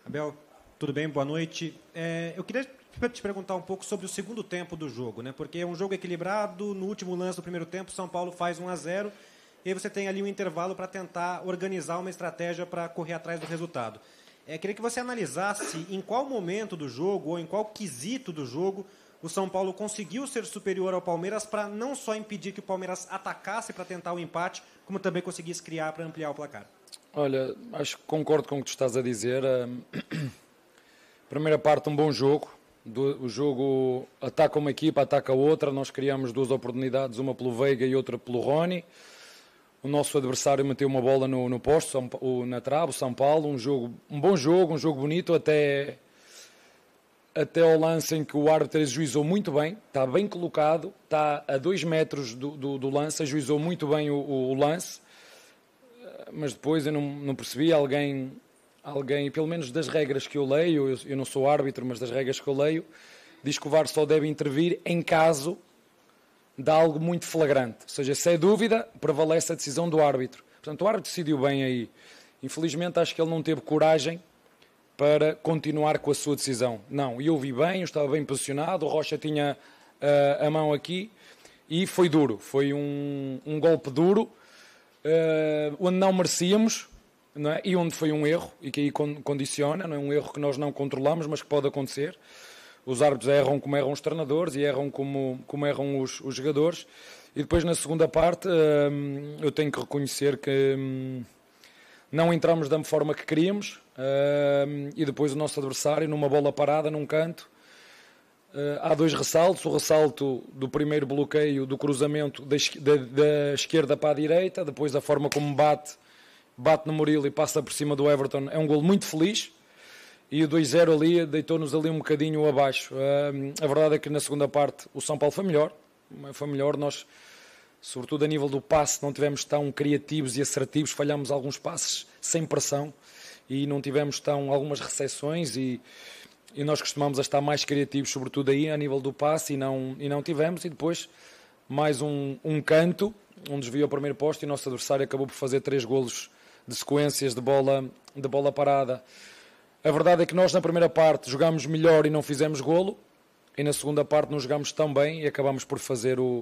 Abel, tudo bem? Boa noite. Eu queria te perguntar um pouco sobre o segundo tempo do jogo, né? Porque é um jogo equilibrado. No último lance do primeiro tempo, São Paulo faz 1-0 e aí você tem ali um intervalo para tentar organizar uma estratégia para correr atrás do resultado. Queria que você analisasse em qual momento do jogo ou em qual quesito do jogo o São Paulo conseguiu ser superior ao Palmeiras para não só impedir que o Palmeiras atacasse para tentar o empate, como também conseguisse criar para ampliar o placar. Olha, acho que concordo com o que tu estás a dizer. Primeira parte, um bom jogo. O jogo ataca uma equipa, ataca outra. Nós criamos duas oportunidades, uma pelo Veiga e outra pelo Rony. O nosso adversário meteu uma bola no poste, na trave, o São Paulo. Um bom jogo, um jogo bonito, até ao lance em que o árbitro ajuizou muito bem. Está bem colocado, está a 2 metros do lance, ajuizou muito bem o lance. Mas depois eu não percebi, alguém, pelo menos das regras que eu leio, eu não sou árbitro, mas das regras que eu leio, diz que o VAR só deve intervir em caso de algo muito flagrante. Ou seja, se é dúvida, prevalece a decisão do árbitro. Portanto, o árbitro decidiu bem aí. Infelizmente, acho que ele não teve coragem para continuar com a sua decisão. Não, eu vi bem, eu estava bem posicionado, o Rocha tinha a mão aqui e foi duro. Foi um golpe duro, onde não merecíamos, não é? E onde foi um erro e que aí condiciona, não é um erro que nós não controlamos, mas que pode acontecer. Os árbitros erram como erram os treinadores e erram como erram os jogadores. E depois na segunda parte eu tenho que reconhecer que não entramos da forma que queríamos, e depois o nosso adversário numa bola parada num canto. Há 2 ressaltos, o ressalto do primeiro bloqueio do cruzamento da esquerda para a direita, depois a forma como bate no Murilo e passa por cima do Everton, é um golo muito feliz, e o 2-0 ali deitou-nos ali um bocadinho abaixo. A verdade é que na segunda parte o São Paulo foi melhor, nós, sobretudo a nível do passe, não tivemos tão criativos e assertivos, falhámos alguns passes sem pressão e não tivemos algumas recepções e nós costumamos estar mais criativos, sobretudo aí, a nível do passe, e não tivemos. E depois, mais um canto, um desvio ao primeiro posto, e o nosso adversário acabou por fazer 3 golos de sequências de bola parada. A verdade é que nós, na primeira parte, jogámos melhor e não fizemos golo, e na segunda parte não jogámos tão bem, e acabámos por fazer o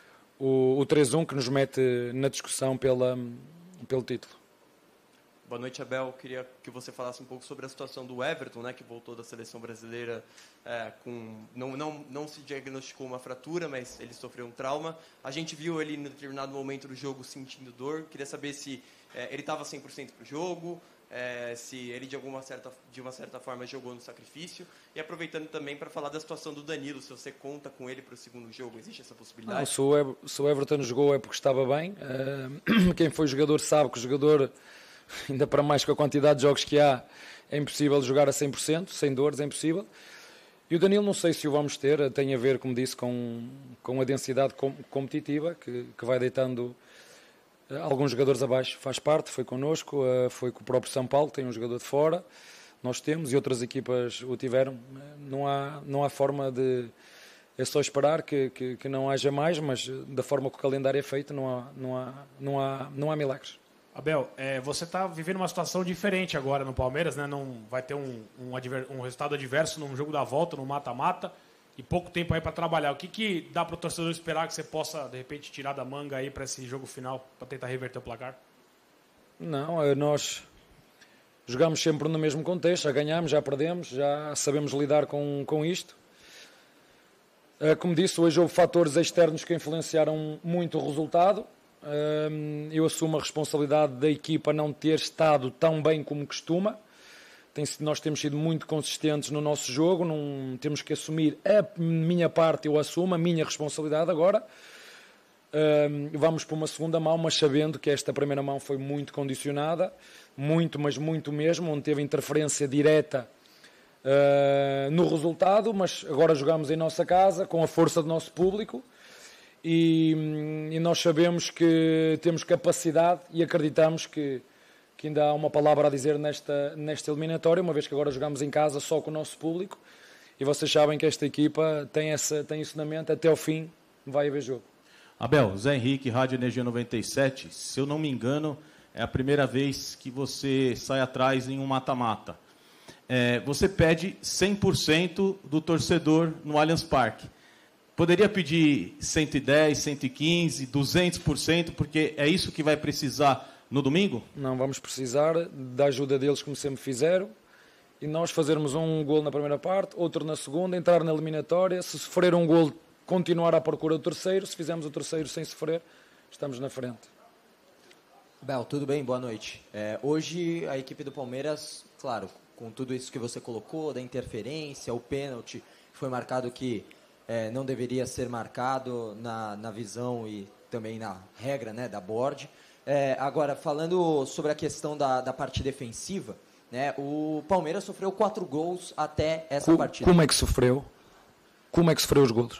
3-1, que nos mete na discussão pelo título. Boa noite, Abel. Queria que você falasse um pouco sobre a situação do Everton, né, que voltou da seleção brasileira não se diagnosticou uma fratura, mas ele sofreu um trauma. A gente viu ele, em determinado momento do jogo, sentindo dor. Queria saber se ele estava 100% para o jogo, se ele, de uma certa forma, jogou no sacrifício. E aproveitando também para falar da situação do Danilo, se você conta com ele para o segundo jogo, existe essa possibilidade? Não, se o Everton jogou é porque estava bem. Quem foi jogador sabe que o jogador, ainda para mais com a quantidade de jogos que há, é impossível jogar a 100%, sem dores, é impossível. E o Danilo, não sei se o vamos ter, tem a ver, como disse, com a densidade competitiva, que vai deitando alguns jogadores abaixo. Faz parte, foi connosco, foi com o próprio São Paulo, tem um jogador de fora, nós temos, e outras equipas o tiveram. Não há forma de... É só esperar que não haja mais, mas da forma que o calendário é feito, não há milagres. Abel, você está vivendo uma situação diferente agora no Palmeiras, né? Não vai ter um resultado adverso num jogo da volta, no mata-mata, e pouco tempo aí para trabalhar. O que dá para o torcedor esperar que você possa, de repente, tirar da manga aí para esse jogo final, para tentar reverter o placar? Não, nós jogamos sempre no mesmo contexto, já ganhamos, já perdemos, já sabemos lidar com isto. Como disse, hoje houve fatores externos que influenciaram muito o resultado. Eu assumo a responsabilidade da equipa não ter estado tão bem como costuma. Nós temos sido muito consistentes no nosso jogo, não temos que assumir a minha parte, eu assumo a minha responsabilidade agora. Vamos para uma segunda mão, mas sabendo que esta primeira mão foi muito condicionada, mas muito mesmo, onde teve interferência direta no resultado, mas agora jogamos em nossa casa, com a força do nosso público. E nós sabemos que temos capacidade e acreditamos que ainda há uma palavra a dizer nesta eliminatória, uma vez que agora jogamos em casa só com o nosso público, e vocês sabem que esta equipa tem isso na mente, até ao fim vai haver jogo. Abel, Zé Henrique, Rádio Energia 97, se eu não me engano, é a primeira vez que você sai atrás em um mata-mata. você pede 100% do torcedor no Allianz Parque. Poderia pedir 110, 115, 200%, porque é isso que vai precisar no domingo? Não, vamos precisar da ajuda deles, como sempre fizeram, e nós fazermos um golo na primeira parte, outro na segunda, entrar na eliminatória. Se sofrer um golo, continuar à procura do terceiro. Se fizermos o terceiro sem sofrer, estamos na frente. Bel, tudo bem? Boa noite. Hoje a equipe do Palmeiras, claro, com tudo isso que você colocou, da interferência, o pênalti, foi marcado que não deveria ser marcado na visão e também na regra, né, da board. Agora, falando sobre a questão da parte defensiva, né, o Palmeiras sofreu 4 gols até essa partida. Como é que sofreu? Como é que sofreu os golos?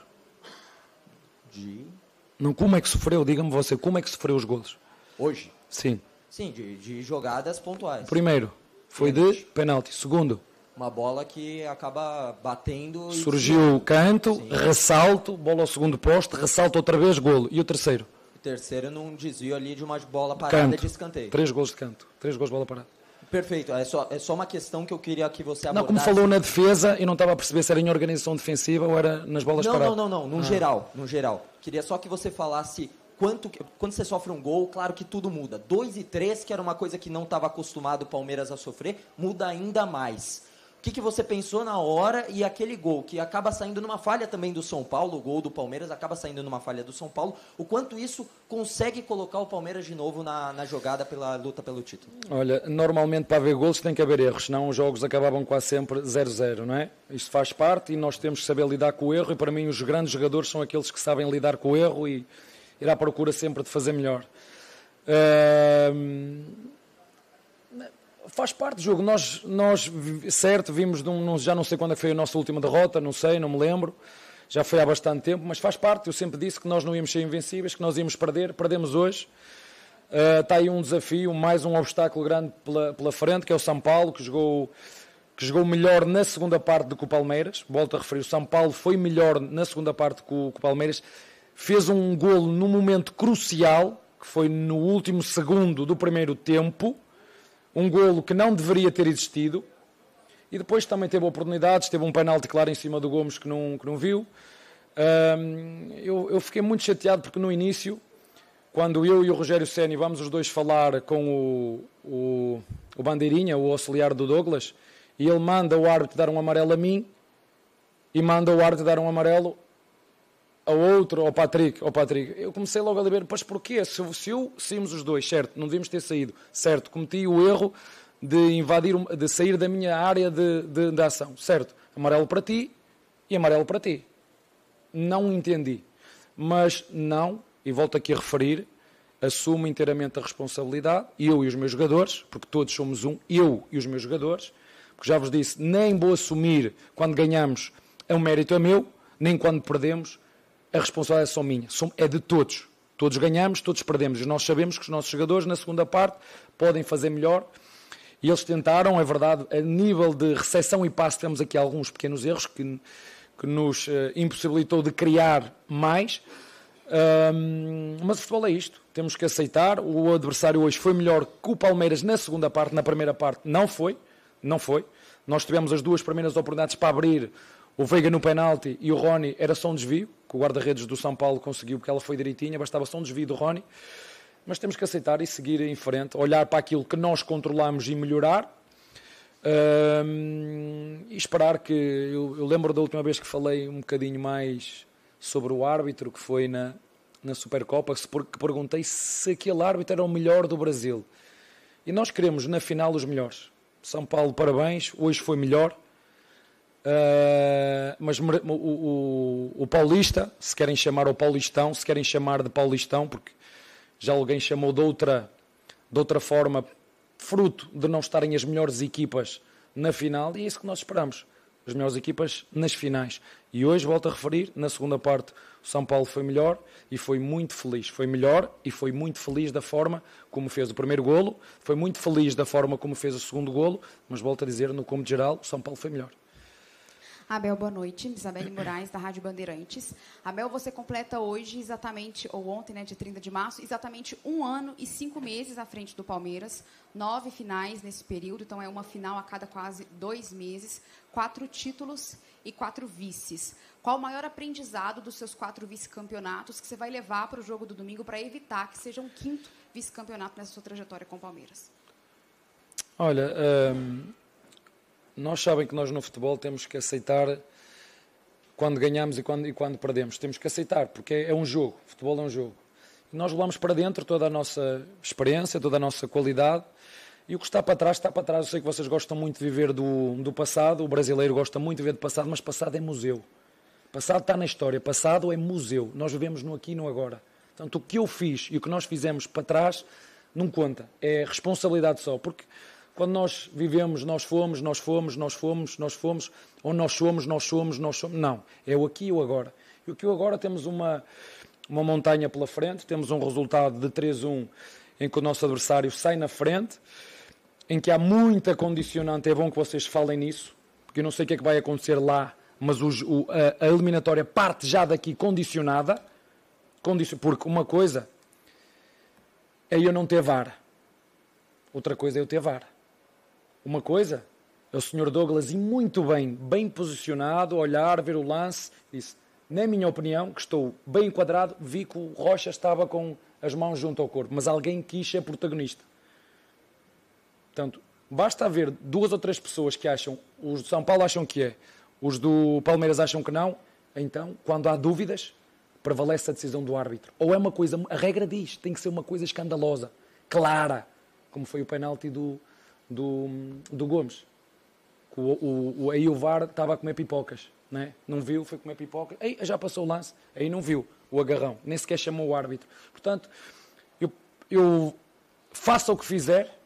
Não, como é que sofreu? Diga-me você, como é que sofreu os golos? Hoje? Sim. Sim, de jogadas pontuais. Primeiro, foi de penalti. Segundo, uma bola que acaba batendo. Surgiu o canto, sim, ressalto, bola ao segundo poste, ressalto outra vez, golo. E o terceiro? O terceiro num desvio ali de uma bola parada de escanteio. 3 golos de canto, 3 golos de bola parada. Perfeito, é só uma questão que eu queria que você abordasse. Não, como falou na defesa, eu não estava a perceber se era em organização defensiva ou era nas bolas paradas. Não, no geral. Queria só que você falasse quando você sofre um gol, claro que tudo muda. 2 e 3, que era uma coisa que não estava acostumado o Palmeiras a sofrer, muda ainda mais. O que você pensou na hora e aquele gol que acaba saindo numa falha também do São Paulo, o gol do Palmeiras acaba saindo numa falha do São Paulo, o quanto isso consegue colocar o Palmeiras de novo na jogada pela luta pelo título? Olha, normalmente para haver gols tem que haver erros, senão os jogos acabavam quase sempre 0-0, não é? Isto faz parte e nós temos que saber lidar com o erro, e para mim os grandes jogadores são aqueles que sabem lidar com o erro e ir à procura sempre de fazer melhor. Faz parte do jogo. Nós certo, vimos já não sei quando foi a nossa última derrota, não me lembro, já foi há bastante tempo, mas faz parte. Eu sempre disse que nós não íamos ser invencíveis, que nós íamos perder, perdemos hoje. Está aí um desafio, mais um obstáculo grande pela frente, que é o São Paulo, que jogou melhor na segunda parte do que o Palmeiras. Volto a referir, o São Paulo foi melhor na segunda parte que o Palmeiras, fez um golo num momento crucial, que foi no último segundo do primeiro tempo, um golo que não deveria ter existido, e depois também teve oportunidades, teve um penalti claro em cima do Gomes que não viu. Eu fiquei muito chateado porque no início, quando eu e o Rogério Ceni vamos os dois falar com o Bandeirinha, o auxiliar do Douglas, e ele manda o árbitro dar um amarelo a mim e manda o árbitro dar um amarelo ao Patrick. Eu comecei logo a ver, mas porquê? Se saímos os dois, certo, não devíamos ter saído, certo, cometi o erro de sair da minha área de ação, certo, amarelo para ti e amarelo para ti. Não entendi, mas não, e volto aqui a referir, assumo inteiramente a responsabilidade, eu e os meus jogadores, porque todos somos um, eu e os meus jogadores, porque já vos disse, nem vou assumir quando ganhamos, é um mérito meu, nem quando perdemos, a responsabilidade é só minha, é de todos. Todos ganhamos, todos perdemos. E nós sabemos que os nossos jogadores, na segunda parte, podem fazer melhor. E eles tentaram, é verdade, a nível de recepção e passe, tivemos aqui alguns pequenos erros que nos impossibilitou de criar mais. Mas o futebol é isto. Temos que aceitar. O adversário hoje foi melhor que o Palmeiras na segunda parte. Na primeira parte não foi. Nós tivemos as 2 primeiras oportunidades para abrir. O Veiga no penalti e o Rony era só um desvio, que o guarda-redes do São Paulo conseguiu, porque ela foi direitinha, bastava só um desvio do Rony. Mas temos que aceitar e seguir em frente, olhar para aquilo que nós controlamos e melhorar. E esperar que... Eu lembro da última vez que falei um bocadinho mais sobre o árbitro, que foi na Supercopa, que perguntei se aquele árbitro era o melhor do Brasil. E nós queremos, na final, os melhores. São Paulo, parabéns, hoje foi melhor. Mas o Paulista, se querem chamar o Paulistão, se querem chamar de Paulistão, porque já alguém chamou de outra forma, fruto de não estarem as melhores equipas na final, e é isso que nós esperamos, as melhores equipas nas finais. E hoje, volto a referir, na segunda parte o São Paulo foi melhor e foi muito feliz, foi melhor e foi muito feliz da forma como fez o primeiro golo, foi muito feliz da forma como fez o segundo golo, mas volto a dizer, no cômodo geral, o São Paulo foi melhor. Abel, boa noite. Isabelle Moraes, da Rádio Bandeirantes. Abel, você completa hoje exatamente, ou ontem, né, de 30 de março, exatamente 1 ano e 5 meses à frente do Palmeiras. 9 finais nesse período, então é uma final a cada quase 2 meses. 4 títulos e 4 vices. Qual o maior aprendizado dos seus 4 vice-campeonatos que você vai levar para o jogo do domingo para evitar que seja um 5º vice-campeonato nessa sua trajetória com o Palmeiras? Olha, nós sabem que nós no futebol temos que aceitar quando ganhamos e quando perdemos. Temos que aceitar, porque é um jogo. O futebol é um jogo. E nós levamos para dentro toda a nossa experiência, toda a nossa qualidade. E o que está para trás, está para trás. Eu sei que vocês gostam muito de viver do passado. O brasileiro gosta muito de viver do passado, mas passado é museu. Passado está na história. Passado é museu. Nós vivemos no aqui e no agora. Portanto, o que eu fiz e o que nós fizemos para trás não conta. É responsabilidade só. Porque quando nós vivemos, nós fomos, ou nós somos. Não, é o aqui e o agora. E o aqui e o agora temos uma montanha pela frente, temos um resultado de 3-1 em que o nosso adversário sai na frente, em que há muita condicionante, é bom que vocês falem nisso, porque eu não sei o que é que vai acontecer lá, mas a eliminatória parte já daqui condicionada, porque uma coisa é eu não ter VAR, outra coisa é eu ter VAR. Uma coisa é o Sr. Douglas ir muito bem posicionado, olhar, ver o lance, disse, na minha opinião, que estou bem enquadrado, vi que o Rocha estava com as mãos junto ao corpo, mas alguém quis ser protagonista. Portanto, basta haver 2 ou 3 pessoas que acham, os do São Paulo acham que é, os do Palmeiras acham que não, então, quando há dúvidas, prevalece a decisão do árbitro. Ou é uma coisa, a regra diz, tem que ser uma coisa escandalosa, clara, como foi o penalti do Gomes. Aí o VAR estava a comer pipocas, né? Não viu, foi comer pipocas, aí já passou o lance, aí não viu o agarrão, nem sequer chamou o árbitro. Portanto, eu faça o que fizer,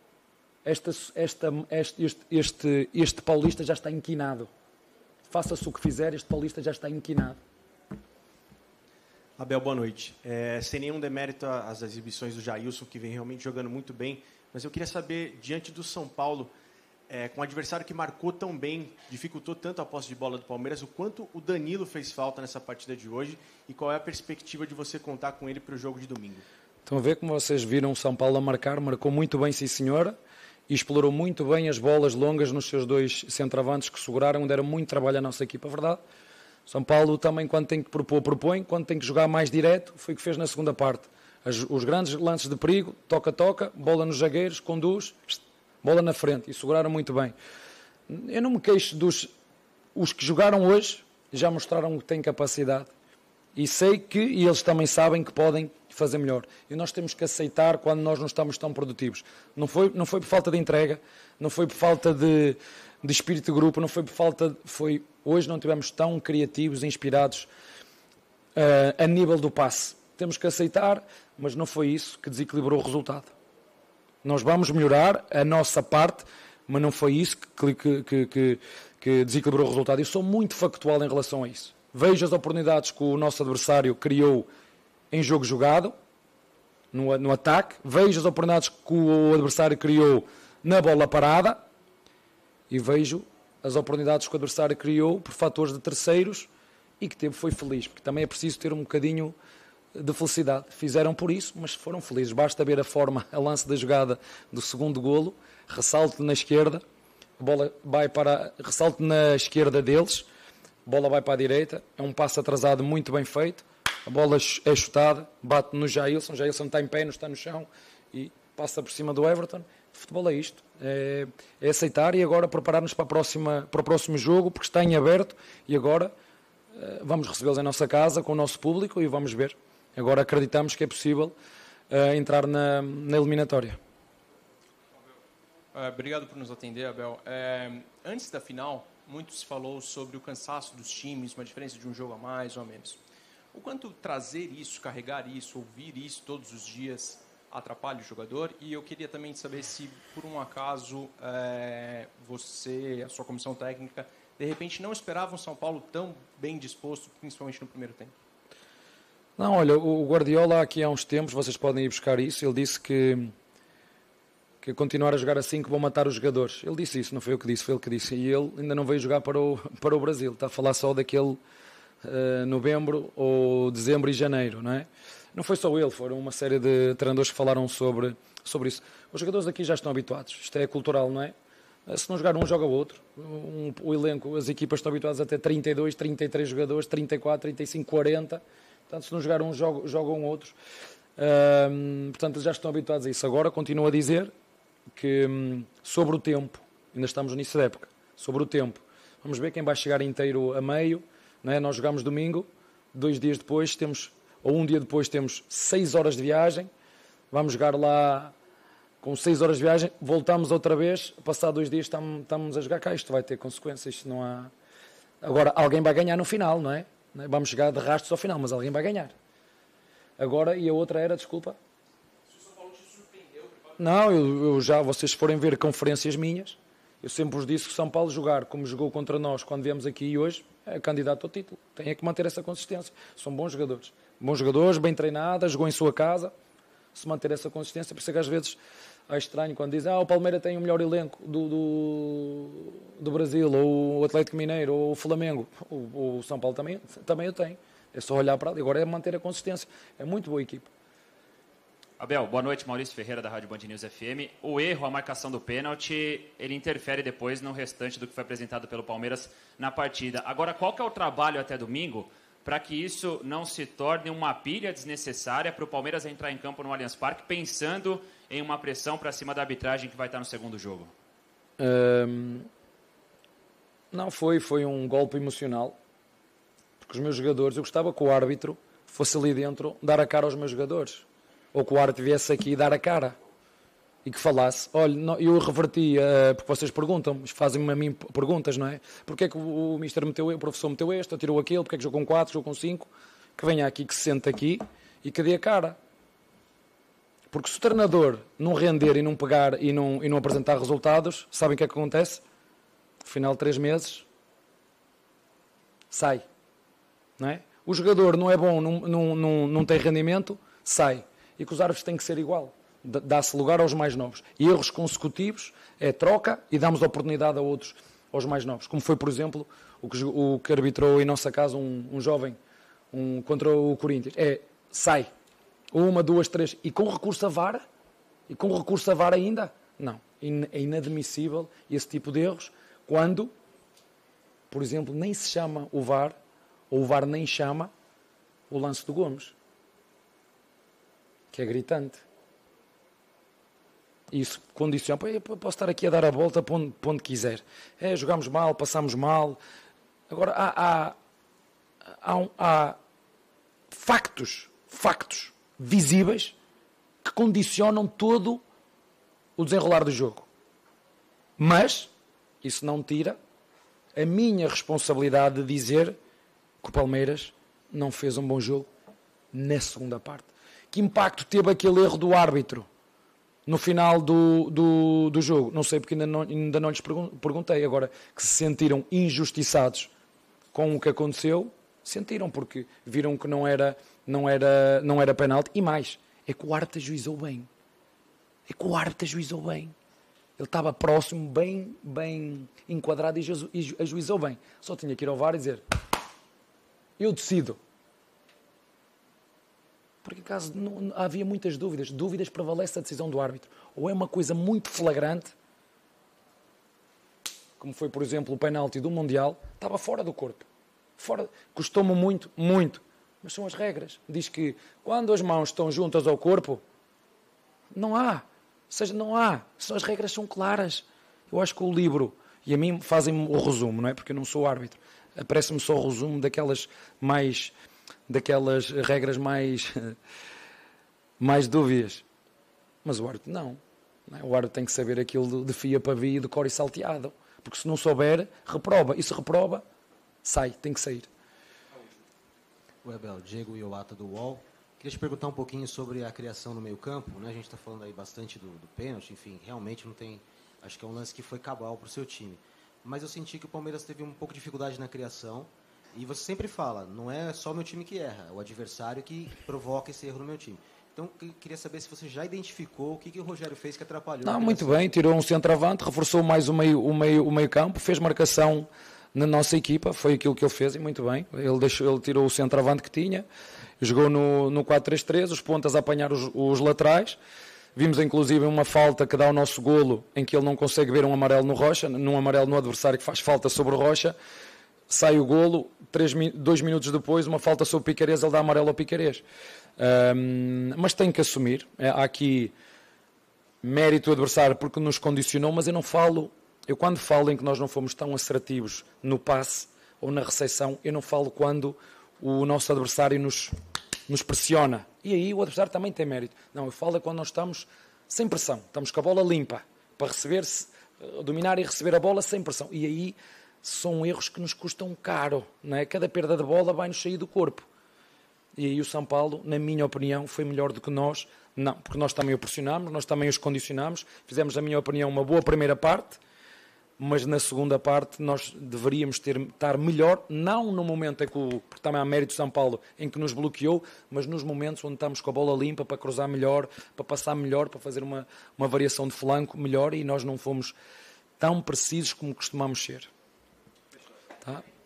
este paulista já está inquinado. Faça-se o que fizer, este paulista já está inquinado. Abel, boa noite. Sem nenhum demérito às exibições do Jailson, que vem realmente jogando muito bem, mas eu queria saber, diante do São Paulo, com um adversário que marcou tão bem, dificultou tanto a posse de bola do Palmeiras, o quanto o Danilo fez falta nessa partida de hoje e qual é a perspectiva de você contar com ele para o jogo de domingo? Estão a ver como vocês viram o São Paulo a marcou muito bem, sim senhora, e explorou muito bem as bolas longas nos seus 2 centroavantes que seguraram, deram muito trabalho à nossa equipa, verdade? São Paulo também, quando tem que propor, propõe, quando tem que jogar mais direto, foi o que fez na segunda parte. Os grandes lances de perigo, toca, bola nos zagueiros, conduz, bola na frente, e seguraram muito bem. Eu não me queixo os que jogaram hoje, já mostraram que têm capacidade, e sei que e eles também sabem que podem fazer melhor. E nós temos que aceitar quando nós não estamos tão produtivos. Não foi por falta de entrega, não foi por falta de espírito de grupo, não foi por falta... Hoje não tivemos tão criativos, inspirados a nível do passe. Temos que aceitar, mas não foi isso que desequilibrou o resultado. Nós vamos melhorar a nossa parte, mas não foi isso que desequilibrou o resultado. Eu sou muito factual em relação a isso. Vejo as oportunidades que o nosso adversário criou em jogo jogado, no ataque. Vejo as oportunidades que o adversário criou na bola parada. E vejo as oportunidades que o adversário criou por fatores de terceiros e que foi feliz. Porque também é preciso ter um bocadinho de felicidade. Fizeram por isso, mas foram felizes. Basta ver a lance da jogada do segundo golo, ressalto na esquerda, a bola vai ressalto na esquerda deles, a bola vai para a direita, é um passo atrasado muito bem feito, a bola é chutada, bate no Jailson está em pé, não está no chão e passa por cima do Everton. O futebol é isto, é aceitar e agora preparar-nos para o próximo jogo, porque está em aberto e agora vamos recebê-los em nossa casa, com o nosso público e vamos ver. Agora acreditamos que é possível entrar na eliminatória. Obrigado por nos atender, Abel. Antes da final, muito se falou sobre o cansaço dos times, uma diferença de um jogo a mais ou a menos. O quanto trazer isso, carregar isso, ouvir isso todos os dias atrapalha o jogador? E eu queria também saber se, por um acaso, você, a sua comissão técnica, de repente não esperava um São Paulo tão bem disposto, principalmente no primeiro tempo. Não, olha, o Guardiola aqui há uns tempos, vocês podem ir buscar isso, ele disse que que continuar a jogar assim que vão matar os jogadores. Ele disse isso, não foi eu que disse, foi ele que disse. E ele ainda não veio jogar para o Brasil. Está a falar só daquele novembro ou dezembro e janeiro, não é? Não foi só ele, foram uma série de treinadores que falaram sobre isso. Os jogadores aqui já estão habituados. Isto é cultural, não é? Se não jogar um, joga o outro. O elenco, as equipas estão habituadas a ter 32, 33 jogadores, 34, 35, 40. Portanto, se não jogar um, jogam outros. Portanto, eles já estão habituados a isso. Agora, continuo a dizer que sobre o tempo, ainda estamos no início da época, sobre o tempo, vamos ver quem vai chegar inteiro a meio, não é? Nós jogamos domingo, 2 dias depois temos, ou um dia depois temos 6 horas de viagem, vamos jogar lá com 6 horas de viagem, voltamos outra vez, passado 2 dias estamos a jogar cá, isto vai ter consequências, isto não há... Agora, alguém vai ganhar no final, não é? Vamos chegar de rastros ao final, mas alguém vai ganhar. Agora, e a outra era, desculpa? Se o São Paulo te surpreendeu? Não, eu já, vocês forem ver conferências minhas, eu sempre vos disse que o São Paulo jogar como jogou contra nós quando viemos aqui e hoje, é candidato ao título. Tem que manter essa consistência. São bons jogadores, bem treinados, jogou em sua casa, se manter essa consistência, por isso é que às vezes é estranho quando dizem o Palmeiras tem o melhor elenco do Brasil, ou o Atlético Mineiro, ou o Flamengo. O São Paulo também o tem. É só olhar para ali. Agora é manter a consistência. É muito boa equipe. Abel, boa noite. Maurício Ferreira, da Rádio Band News FM. O erro, a marcação do pênalti, ele interfere depois no restante do que foi apresentado pelo Palmeiras na partida. Agora, qual que é o trabalho até domingo para que isso não se torne uma pilha desnecessária para o Palmeiras entrar em campo no Allianz Parque, pensando em uma pressão para cima da arbitragem que vai estar no segundo jogo? Não foi um golpe emocional. Porque os meus jogadores, eu gostava que o árbitro fosse ali dentro dar a cara aos meus jogadores. Ou que o árbitro viesse aqui dar a cara. E que falasse, olha, eu reverti, porque vocês perguntam, fazem-me a mim perguntas, não é? Porque é que o professor meteu este, tirou aquele, porque é que jogou com 4, jogou com 5? Que venha aqui, que se sente aqui e que dê a cara. Porque se o treinador não render e não pegar e não apresentar resultados, sabem o que é que acontece? No final de 3 meses, sai. Não é? O jogador não é bom, não tem rendimento, sai. E que os árbitros têm que ser igual. Dá-se lugar aos mais novos. E erros consecutivos é troca e damos oportunidade a outros, aos mais novos. Como foi, por exemplo, o que arbitrou em nossa casa um jovem contra o Corinthians. Sai. 1, 2, 3. E com recurso a VAR? E com recurso a VAR ainda? Não. É inadmissível esse tipo de erros quando, por exemplo, nem se chama o VAR, ou o VAR nem chama o lance do Gomes. Que é gritante. Isso condiciona. Eu posso estar aqui a dar a volta para onde quiser. Jogamos mal, passamos mal. Agora, há factos visíveis que condicionam todo o desenrolar do jogo. Mas, isso não tira a minha responsabilidade de dizer que o Palmeiras não fez um bom jogo na segunda parte. Que impacto teve aquele erro do árbitro no final do jogo? Não sei, porque ainda não lhes perguntei. Agora, que se sentiram injustiçados com o que aconteceu, sentiram, porque viram que não era penalti. E mais, é que o árbitro ajuizou bem. Ele estava próximo, bem enquadrado e ajuizou bem. Só tinha que ir ao VAR e dizer: eu decido. Porque caso havia muitas dúvidas prevalece a decisão do árbitro. Ou é uma coisa muito flagrante, como foi, por exemplo, o penalti do Mundial, estava fora do corpo. Custou-me muito, mas são as regras. Diz que quando as mãos estão juntas ao corpo, não há. As regras são claras. Eu acho que o livro, e a mim fazem-me o resumo, não é? Porque eu não sou árbitro. Aparece-me só o resumo daquelas regras mais dúvidas. Mas o árbitro não. O árbitro tem que saber aquilo de fio a pavio, de cor e salteado. Porque se não souber, reprova. E se reprova, tem que sair. O Abel, Diego Iowata do UOL. Queria te perguntar um pouquinho sobre a criação no meio-campo, né? A gente está falando aí bastante do pênalti, enfim, realmente não tem. Acho que é um lance que foi cabal para o seu time. Mas eu senti que o Palmeiras teve um pouco de dificuldade na criação. E você sempre fala, não é só o meu time que erra, é o adversário que provoca esse erro no meu time. Então, queria saber se você já identificou o que o Rogério fez que atrapalhou. Não, muito bem, tirou um centroavante, reforçou mais o meio campo, fez marcação na nossa equipa, foi aquilo que ele fez e muito bem. Ele tirou o centroavante que tinha, jogou no 4-3-3, os pontas a apanhar os laterais. Vimos inclusive uma falta que dá ao nosso golo, em que ele não consegue ver um amarelo no Rocha, num amarelo no adversário que faz falta sobre o Rocha. Sai o golo, 2 minutos depois, uma falta sobre o Piquerez, ele dá amarelo ao Piquerez. Mas tem que assumir. Há aqui mérito do adversário porque nos condicionou, mas eu quando falo em que nós não fomos tão assertivos no passe ou na recepção, eu não falo quando o nosso adversário nos pressiona. E aí o adversário também tem mérito. Não, eu falo quando nós estamos sem pressão, estamos com a bola limpa, para dominar e receber a bola sem pressão. E aí são erros que nos custam caro, não é? Cada perda de bola vai-nos sair do corpo. E aí o São Paulo, na minha opinião, foi melhor do que nós. Não, porque nós também o pressionámos, nós também os condicionámos, fizemos, na minha opinião, uma boa primeira parte, mas na segunda parte nós deveríamos estar melhor, não no momento em que, porque também há mérito do São Paulo, em que nos bloqueou, mas nos momentos onde estamos com a bola limpa, para cruzar melhor, para passar melhor, para fazer uma variação de flanco melhor, e nós não fomos tão precisos como costumamos ser. Tá?